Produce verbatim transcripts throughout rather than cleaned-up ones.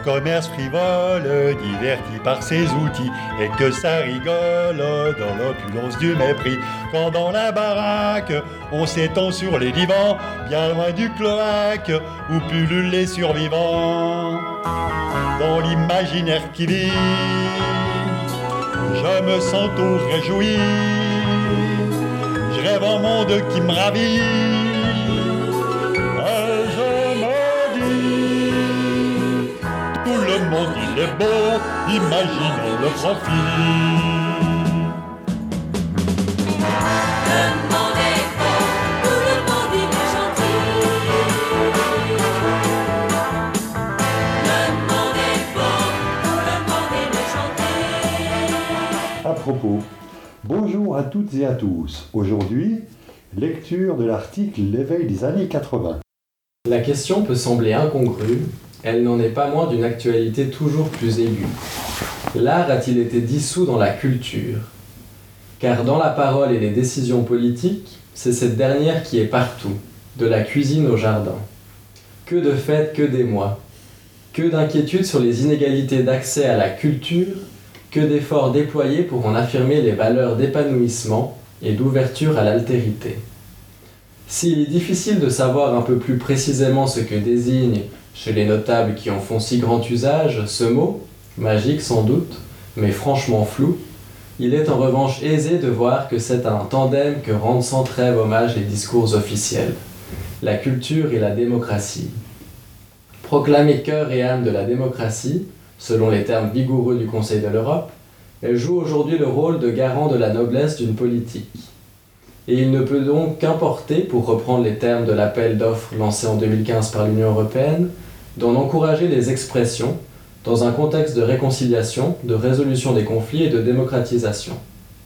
commerce frivole, diverti par ses outils, et que ça rigole dans l'opulence du mépris. Quand dans la baraque, on s'étend sur les divans, bien loin du cloaque, où pullulent les survivants. Dans l'imaginaire qui vit, je me sens tout réjoui, je rêve un monde qui me ravit. Et je me dis, tout le monde il est beau, imaginons le profit. À propos, bonjour à toutes et à tous. Aujourd'hui, lecture de l'article L'éveil des années quatre-vingts. La question peut sembler incongrue, elle n'en est pas moins d'une actualité toujours plus aiguë. L'art a-t-il été dissous dans la culture ? Car dans la parole et les décisions politiques, c'est cette dernière qui est partout, de la cuisine au jardin. Que de fêtes, que d'émoi. Que d'inquiétudes sur les inégalités d'accès à la culture, que d'efforts déployés pour en affirmer les valeurs d'épanouissement et d'ouverture à l'altérité. S'il est difficile de savoir un peu plus précisément ce que désigne, chez les notables qui en font si grand usage, ce mot, magique sans doute, mais franchement flou, il est en revanche aisé de voir que c'est à un tandem que rendent sans trêve hommage les discours officiels, la culture et la démocratie. Proclamée cœur et âme de la démocratie, selon les termes vigoureux du Conseil de l'Europe, elle joue aujourd'hui le rôle de garant de la noblesse d'une politique. Et il ne peut donc qu'importer, pour reprendre les termes de l'appel d'offres lancé en deux mille quinze par l'Union européenne, d'en encourager les expressions dans un contexte de réconciliation, de résolution des conflits et de démocratisation.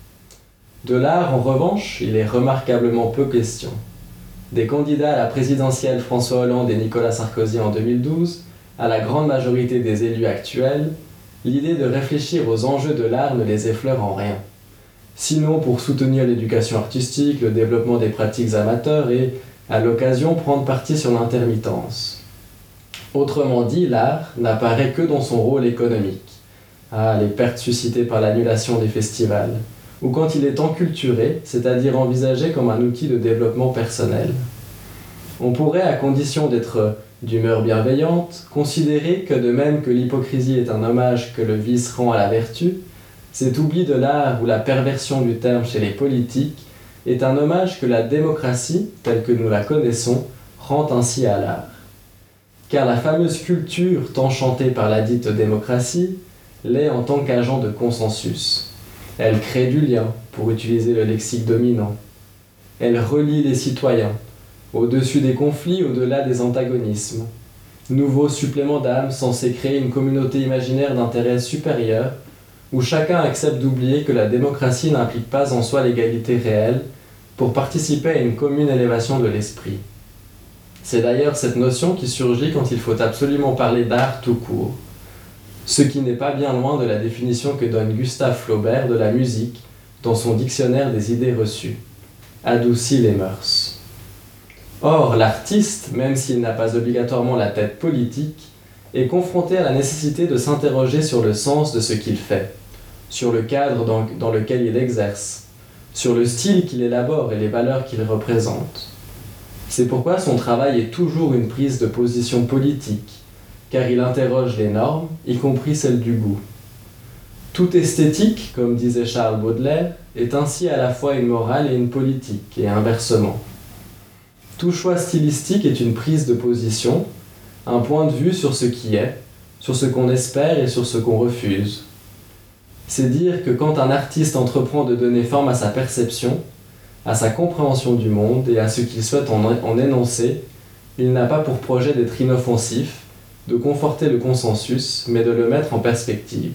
De l'art, en revanche, il est remarquablement peu question. Des candidats à la présidentielle François Hollande et Nicolas Sarkozy en deux mille douze, à la grande majorité des élus actuels, l'idée de réfléchir aux enjeux de l'art ne les effleure en rien. Sinon pour soutenir l'éducation artistique, le développement des pratiques amateurs et, à l'occasion, prendre parti sur l'intermittence. Autrement dit, l'art n'apparaît que dans son rôle économique. Ah, les pertes suscitées par l'annulation des festivals. Ou quand il est enculturé, c'est-à-dire envisagé comme un outil de développement personnel. On pourrait, à condition d'être d'humeur bienveillante, considérer que de même que l'hypocrisie est un hommage que le vice rend à la vertu, cet oubli de l'art ou la perversion du terme chez les politiques est un hommage que la démocratie, telle que nous la connaissons, rend ainsi à l'art. Car la fameuse culture tant chantée par la dite démocratie l'est en tant qu'agent de consensus. Elle crée du lien, pour utiliser le lexique dominant. Elle relie les citoyens, au-dessus des conflits, au-delà des antagonismes. Nouveau supplément d'âme censé créer une communauté imaginaire d'intérêt supérieur, où chacun accepte d'oublier que la démocratie n'implique pas en soi l'égalité réelle, pour participer à une commune élévation de l'esprit. C'est d'ailleurs cette notion qui surgit quand il faut absolument parler d'art tout court, ce qui n'est pas bien loin de la définition que donne Gustave Flaubert de la musique dans son dictionnaire des idées reçues. Adoucit les mœurs. Or, l'artiste, même s'il n'a pas obligatoirement la tête politique, est confronté à la nécessité de s'interroger sur le sens de ce qu'il fait, sur le cadre dans, dans lequel il exerce, sur le style qu'il élabore et les valeurs qu'il représente. C'est pourquoi son travail est toujours une prise de position politique, car il interroge les normes, y compris celles du goût. Toute esthétique, comme disait Charles Baudelaire, est ainsi à la fois une morale et une politique, et inversement. Tout choix stylistique est une prise de position, un point de vue sur ce qui est, sur ce qu'on espère et sur ce qu'on refuse. C'est dire que quand un artiste entreprend de donner forme à sa perception, à sa compréhension du monde et à ce qu'il souhaite en, en énoncer, il n'a pas pour projet d'être inoffensif, de conforter le consensus, mais de le mettre en perspective.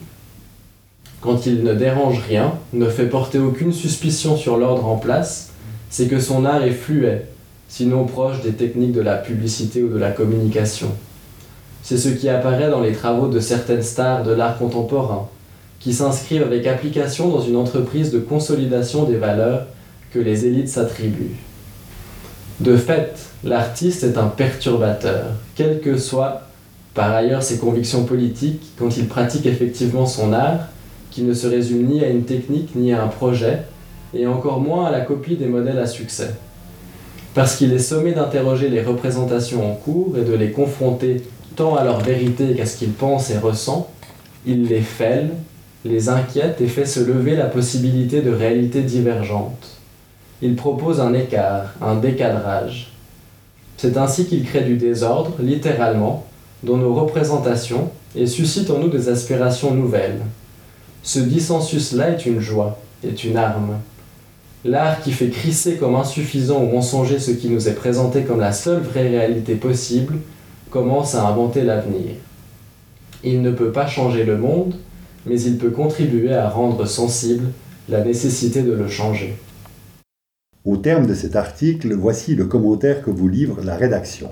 Quand il ne dérange rien, ne fait porter aucune suspicion sur l'ordre en place, c'est que son art est fluet, sinon proche des techniques de la publicité ou de la communication. C'est ce qui apparaît dans les travaux de certaines stars de l'art contemporain, qui s'inscrivent avec application dans une entreprise de consolidation des valeurs que les élites s'attribuent. De fait, l'artiste est un perturbateur, quel que soit Par ailleurs, ses convictions politiques, quand il pratique effectivement son art, qui ne se résume ni à une technique ni à un projet, et encore moins à la copie des modèles à succès. Parce qu'il est sommé d'interroger les représentations en cours et de les confronter tant à leur vérité qu'à ce qu'il pense et ressent, il les fêle, les inquiète et fait se lever la possibilité de réalités divergentes. Il propose un écart, un décadrage. C'est ainsi qu'il crée du désordre, littéralement, dans nos représentations et suscite en nous des aspirations nouvelles. Ce dissensus-là est une joie, est une arme. L'art qui fait crisser comme insuffisant ou mensonger ce qui nous est présenté comme la seule vraie réalité possible commence à inventer l'avenir. Il ne peut pas changer le monde, mais il peut contribuer à rendre sensible la nécessité de le changer. Au terme de cet article, voici le commentaire que vous livre la rédaction.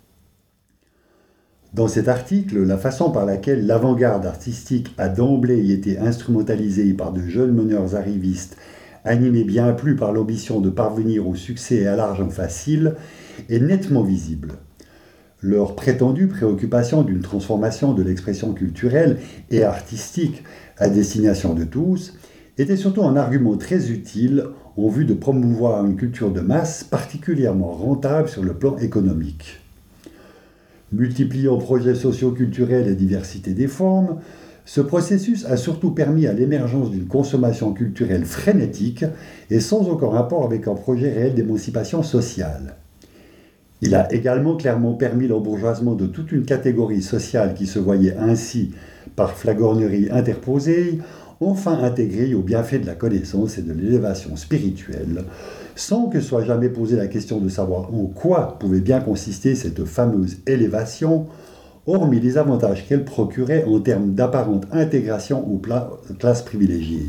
Dans cet article, la façon par laquelle l'avant-garde artistique a d'emblée été instrumentalisée par de jeunes meneurs arrivistes, animés bien plus par l'ambition de parvenir au succès et à l'argent facile, est nettement visible. Leur prétendue préoccupation d'une transformation de l'expression culturelle et artistique à destination de tous était surtout un argument très utile en vue de promouvoir une culture de masse particulièrement rentable sur le plan économique. Multipliant projets socio-culturels et diversité des formes, ce processus a surtout permis à l'émergence d'une consommation culturelle frénétique et sans aucun rapport avec un projet réel d'émancipation sociale. Il a également clairement permis l'embourgeoisement de toute une catégorie sociale qui se voyait ainsi, par flagornerie interposée, enfin intégrée aux bienfaits de la connaissance et de l'élévation spirituelle, sans que soit jamais posée la question de savoir en quoi pouvait bien consister cette fameuse élévation, hormis les avantages qu'elle procurait en termes d'apparente intégration aux classes privilégiées.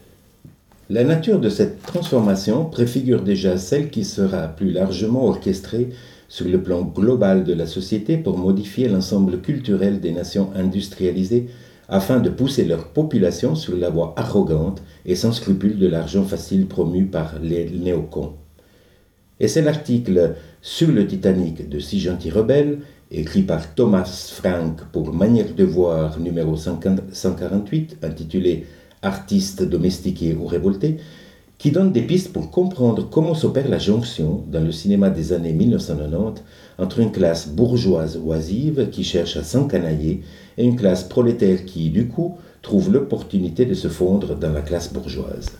La nature de cette transformation préfigure déjà celle qui sera plus largement orchestrée sur le plan global de la société pour modifier l'ensemble culturel des nations industrialisées afin de pousser leur population sur la voie arrogante et sans scrupule de l'argent facile promu par les néocons. Et c'est l'article sur le Titanic de Si Gentil Rebelle, écrit par Thomas Frank pour Manière de voir numéro cent quarante-huit, intitulé « Artistes domestiqués ou révoltés », qui donne des pistes pour comprendre comment s'opère la jonction, dans le cinéma des années mille neuf cent quatre-vingt-dix, entre une classe bourgeoise oisive qui cherche à s'encanailler et une classe prolétaire qui, du coup, trouve l'opportunité de se fondre dans la classe bourgeoise.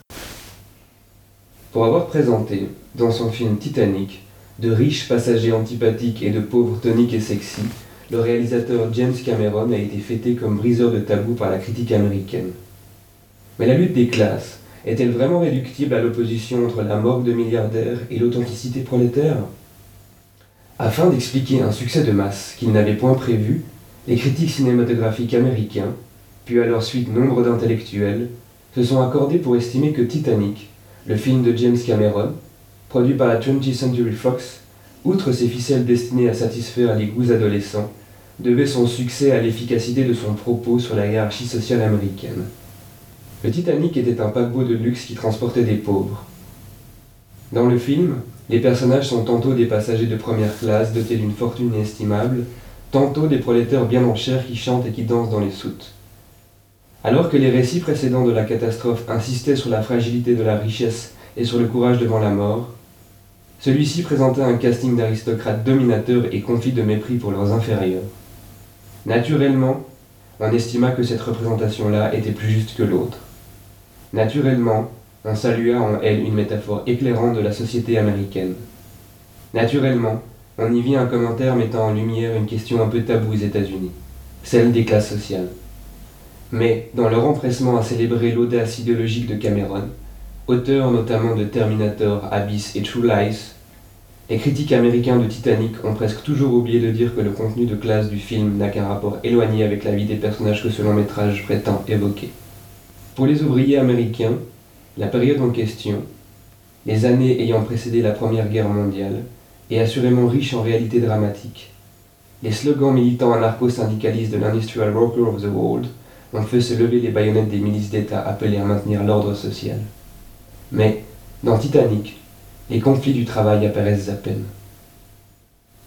Pour avoir présenté, dans son film Titanic, de riches passagers antipathiques et de pauvres toniques et sexy, le réalisateur James Cameron a été fêté comme briseur de tabous par la critique américaine. Mais la lutte des classes est-elle vraiment réductible à l'opposition entre la morgue de milliardaires et l'authenticité prolétaire ? Afin d'expliquer un succès de masse qu'ils n'avaient point prévu, les critiques cinématographiques américains, puis à leur suite nombre d'intellectuels, se sont accordés pour estimer que Titanic, le film de James Cameron, produit par la twentieth Century Fox, outre ses ficelles destinées à satisfaire les goûts adolescents, devait son succès à l'efficacité de son propos sur la hiérarchie sociale américaine. Le Titanic était un paquebot de luxe qui transportait des pauvres. Dans le film, les personnages sont tantôt des passagers de première classe dotés d'une fortune inestimable, tantôt des prolétaires bien en chair qui chantent et qui dansent dans les soutes. Alors que les récits précédents de la catastrophe insistaient sur la fragilité de la richesse et sur le courage devant la mort, celui-ci présentait un casting d'aristocrates dominateurs et confis de mépris pour leurs inférieurs. Naturellement, on estima que cette représentation-là était plus juste que l'autre. Naturellement, on salua en elle une métaphore éclairante de la société américaine. Naturellement, on y vit un commentaire mettant en lumière une question un peu taboue aux États-Unis, celle des classes sociales. Mais, dans leur empressement à célébrer l'audace idéologique de Cameron, auteur notamment de Terminator, Abyss et True Lies, les critiques américains de Titanic ont presque toujours oublié de dire que le contenu de classe du film n'a qu'un rapport éloigné avec la vie des personnages que ce long métrage prétend évoquer. Pour les ouvriers américains, la période en question, les années ayant précédé la Première Guerre mondiale, est assurément riche en réalités dramatiques. Les slogans militants anarcho-syndicalistes de l'Industrial Worker of the World ont fait se lever les baïonnettes des milices d'État appelées à maintenir l'ordre social. Mais, dans Titanic, les conflits du travail apparaissent à peine.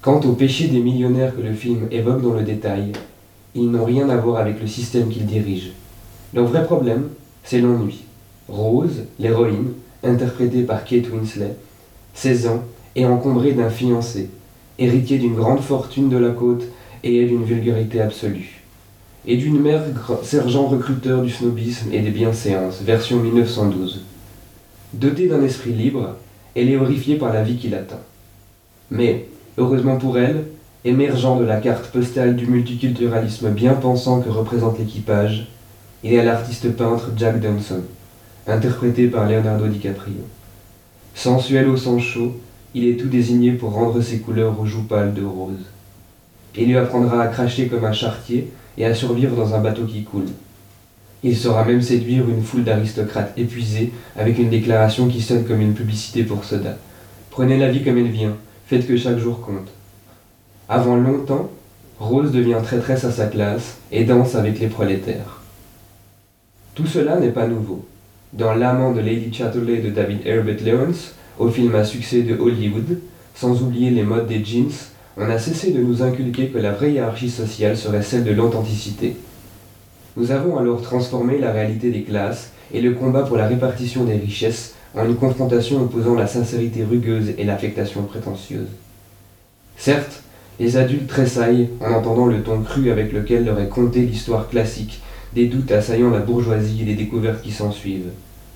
Quant aux péchés des millionnaires que le film évoque dans le détail, ils n'ont rien à voir avec le système qu'ils dirigent. Leur vrai problème, c'est l'ennui. Rose, l'héroïne, interprétée par Kate Winslet, seize ans et encombrée d'un fiancé, héritier d'une grande fortune de la côte et d'une vulgarité absolue. Et d'une mère sergent recruteur du snobisme et des bienséances, version mille neuf cent douze. Dotée d'un esprit libre, elle est horrifiée par la vie qui l'attend. Mais, heureusement pour elle, émergeant de la carte postale du multiculturalisme bien pensant que représente l'équipage, il y a l'artiste peintre Jack Dawson, interprété par Leonardo DiCaprio. Sensuel au sang chaud, il est tout désigné pour rendre ses couleurs aux joues pâles de Rose. Il lui apprendra à cracher comme un charretier et à survivre dans un bateau qui coule. Il saura même séduire une foule d'aristocrates épuisés avec une déclaration qui sonne comme une publicité pour soda. Prenez la vie comme elle vient, faites que chaque jour compte. Avant longtemps, Rose devient traîtresse à sa classe et danse avec les prolétaires. Tout cela n'est pas nouveau. Dans L'amant de Lady Chatterley de David Herbert Lawrence, au film à succès de Hollywood, sans oublier les modes des jeans, on a cessé de nous inculquer que la vraie hiérarchie sociale serait celle de l'authenticité. Nous avons alors transformé la réalité des classes et le combat pour la répartition des richesses en une confrontation opposant la sincérité rugueuse et l'affectation prétentieuse. Certes, les adultes tressaillent en entendant le ton cru avec lequel leur est contée l'histoire classique des doutes assaillant la bourgeoisie et les découvertes qui s'ensuivent.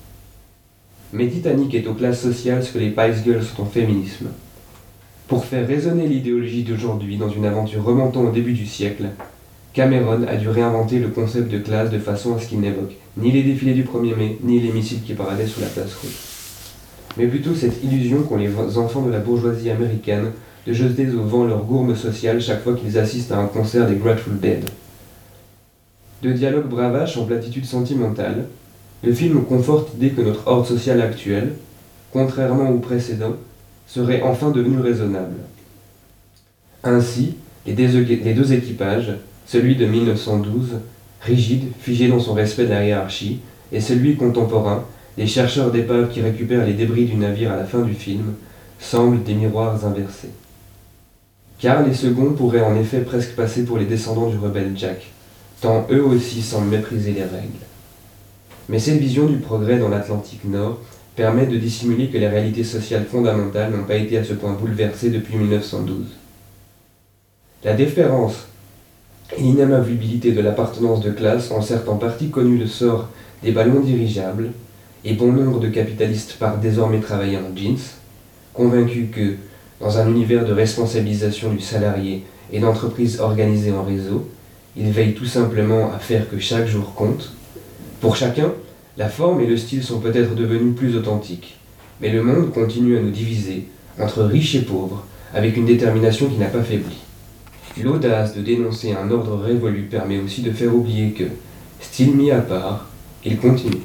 Mais Titanic est aux classes sociales ce que les Spice Girls sont au féminisme. Pour faire résonner l'idéologie d'aujourd'hui dans une aventure remontant au début du siècle, Cameron a dû réinventer le concept de classe de façon à ce qu'il n'évoque ni les défilés du premier mai, ni les missiles qui paradaient sous la place rouge. Mais plutôt cette illusion qu'ont les enfants de la bourgeoisie américaine de jeter au vent leur gourme sociale chaque fois qu'ils assistent à un concert des Grateful Dead. De dialogue bravache en platitude sentimentale, le film conforte l'idée que notre ordre social actuel, contrairement au précédent, serait enfin devenu raisonnable. Ainsi, les deux équipages, celui de mille neuf cent douze, rigide, figé dans son respect de la hiérarchie, et celui contemporain, les chercheurs d'épaves qui récupèrent les débris du navire à la fin du film, semblent des miroirs inversés. Car les seconds pourraient en effet presque passer pour les descendants du rebelle Jack, tant eux aussi semblent mépriser les règles. Mais cette vision du progrès dans l'Atlantique Nord permet de dissimuler que les réalités sociales fondamentales n'ont pas été à ce point bouleversées depuis mille neuf cent douze. La déférence et l'inamovibilité de l'appartenance de classe ont certes en partie connu le sort des ballons dirigeables, et bon nombre de capitalistes partent désormais travailler en jeans, convaincus que, dans un univers de responsabilisation du salarié et d'entreprises organisées en réseau, ils veillent tout simplement à faire que chaque jour compte. Pour chacun, la forme et le style sont peut-être devenus plus authentiques, mais le monde continue à nous diviser entre riches et pauvres, avec une détermination qui n'a pas faibli. L'audace de dénoncer un ordre révolu permet aussi de faire oublier que, style mis à part, il continue.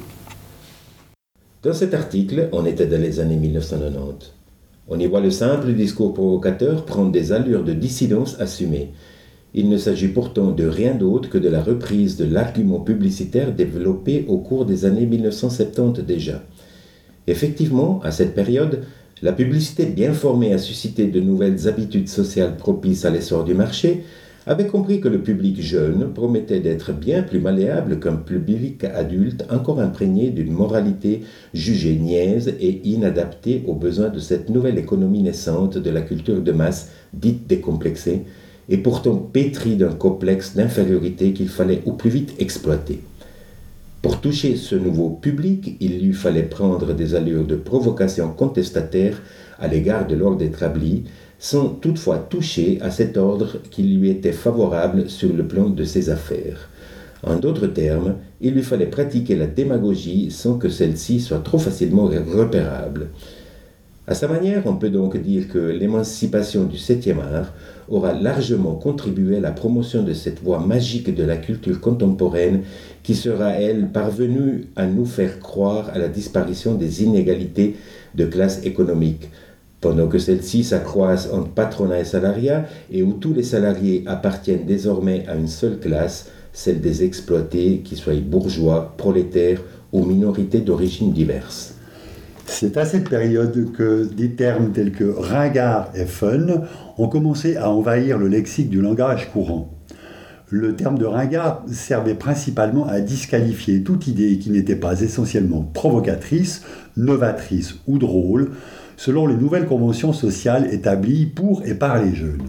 Dans cet article, on était dans les années mille neuf cent quatre-vingt-dix. On y voit le simple discours provocateur prendre des allures de dissidence assumée. Il ne s'agit pourtant de rien d'autre que de la reprise de l'argument publicitaire développé au cours des années mille neuf cent soixante-dix déjà. Effectivement, à cette période, la publicité bien formée à susciter de nouvelles habitudes sociales propices à l'essor du marché avait compris que le public jeune promettait d'être bien plus malléable qu'un public adulte encore imprégné d'une moralité jugée niaise et inadaptée aux besoins de cette nouvelle économie naissante de la culture de masse dite décomplexée, et pourtant pétrie d'un complexe d'infériorité qu'il fallait au plus vite exploiter. Pour toucher ce nouveau public, il lui fallait prendre des allures de provocation contestataire à l'égard de l'ordre établi, sans toutefois toucher à cet ordre qui lui était favorable sur le plan de ses affaires. En d'autres termes, il lui fallait pratiquer la démagogie sans que celle-ci soit trop facilement repérable. À sa manière, on peut donc dire que l'émancipation du septième art aura largement contribué à la promotion de cette voie magique de la culture contemporaine qui sera, elle, parvenue à nous faire croire à la disparition des inégalités de classe économique, pendant que celles-ci s'accroissent entre patronat et salariat et où tous les salariés appartiennent désormais à une seule classe, celle des exploités, qu'ils soient bourgeois, prolétaires ou minorités d'origine diverses. C'est à cette période que des termes tels que ringard et fun ont commencé à envahir le lexique du langage courant. Le terme de ringard servait principalement à disqualifier toute idée qui n'était pas essentiellement provocatrice, novatrice ou drôle, selon les nouvelles conventions sociales établies pour et par les jeunes.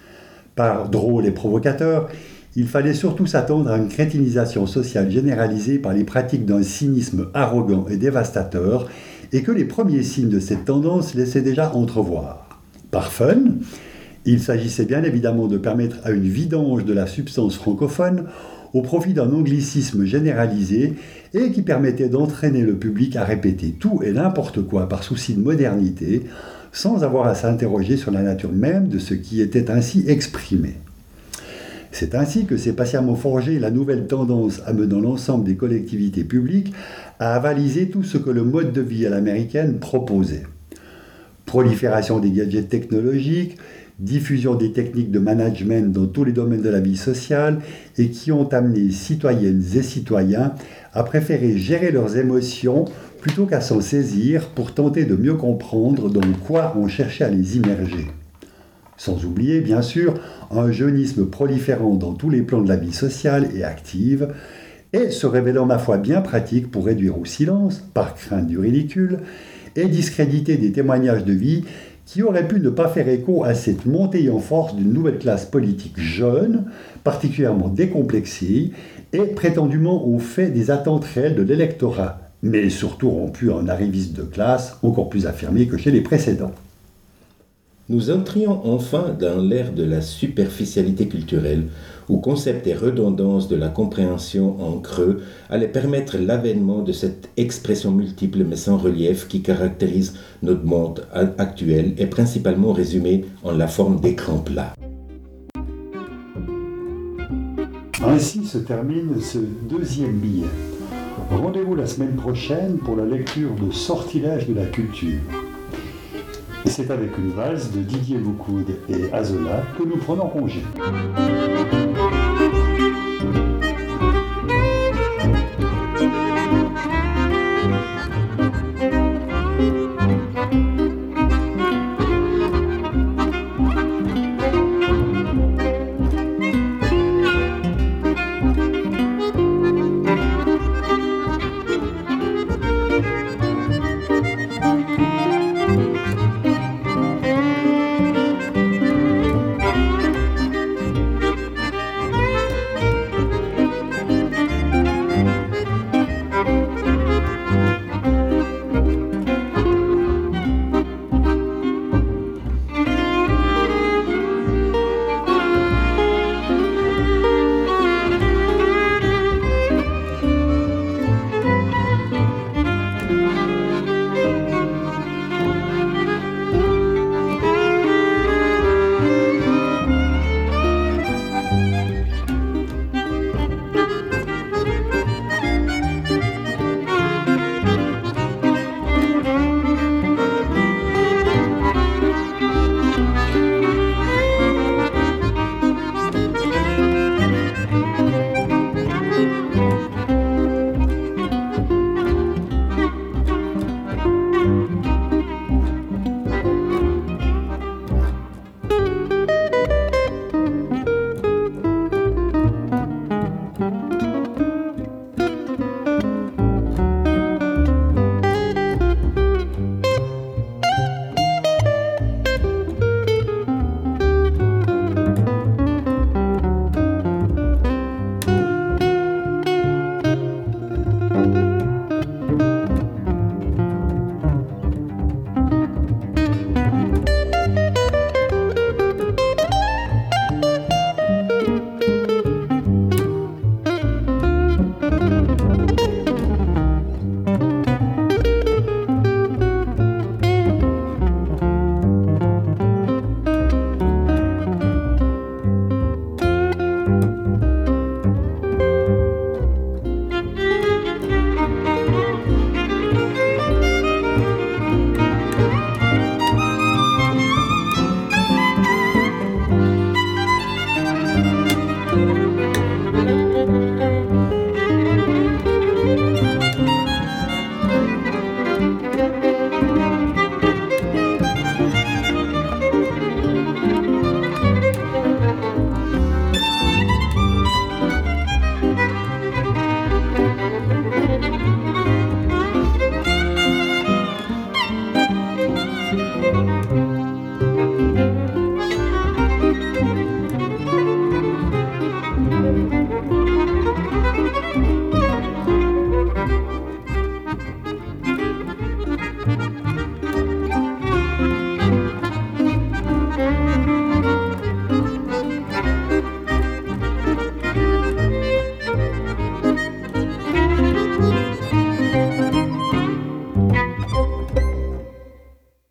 Par drôle et provocateur, il fallait surtout s'attendre à une crétinisation sociale généralisée par les pratiques d'un cynisme arrogant et dévastateur, et que les premiers signes de cette tendance laissaient déjà entrevoir. Par fun, il s'agissait bien évidemment de permettre à une vidange de la substance francophone au profit d'un anglicisme généralisé et qui permettait d'entraîner le public à répéter tout et n'importe quoi par souci de modernité, sans avoir à s'interroger sur la nature même de ce qui était ainsi exprimé. C'est ainsi que s'est patiemment forgée la nouvelle tendance amenant l'ensemble des collectivités publiques à avaliser tout ce que le mode de vie à l'américaine proposait. Prolifération des gadgets technologiques, diffusion des techniques de management dans tous les domaines de la vie sociale et qui ont amené citoyennes et citoyens à préférer gérer leurs émotions plutôt qu'à s'en saisir pour tenter de mieux comprendre dans quoi on cherchait à les immerger. Sans oublier, bien sûr, un jeunisme proliférant dans tous les plans de la vie sociale et active, et se révélant ma foi bien pratique pour réduire au silence, par crainte du ridicule, et discréditer des témoignages de vie qui auraient pu ne pas faire écho à cette montée en force d'une nouvelle classe politique jeune, particulièrement décomplexée, et prétendument au fait des attentes réelles de l'électorat, mais surtout rompue en arrivistes de classe encore plus affirmés que chez les précédents. Nous entrions enfin dans l'ère de la superficialité culturelle, où concept et redondance de la compréhension en creux allaient permettre l'avènement de cette expression multiple mais sans relief qui caractérise notre monde actuel et principalement résumée en la forme d'écran plat. Ainsi se termine ce deuxième billet. Rendez-vous la semaine prochaine pour la lecture de Sortilèges de la culture. C'est avec une valse de Didier Boucoud et Azola que nous prenons congé.